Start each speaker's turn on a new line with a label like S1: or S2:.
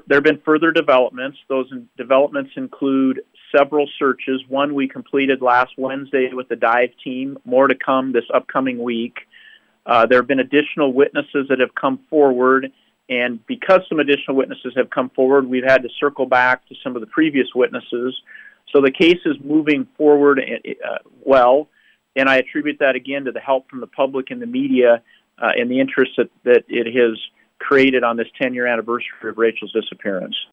S1: There have been further developments. Those developments include several searches. One we completed last Wednesday with the dive team. More to come this upcoming week. There have been additional witnesses that have come forward, and because some additional witnesses have come forward, we've had to circle back to some of the previous witnesses. So the case is moving forward well, and I attribute that again to the help from the public and the media and the interest that it has created on this 10-year anniversary of Rachel's disappearance.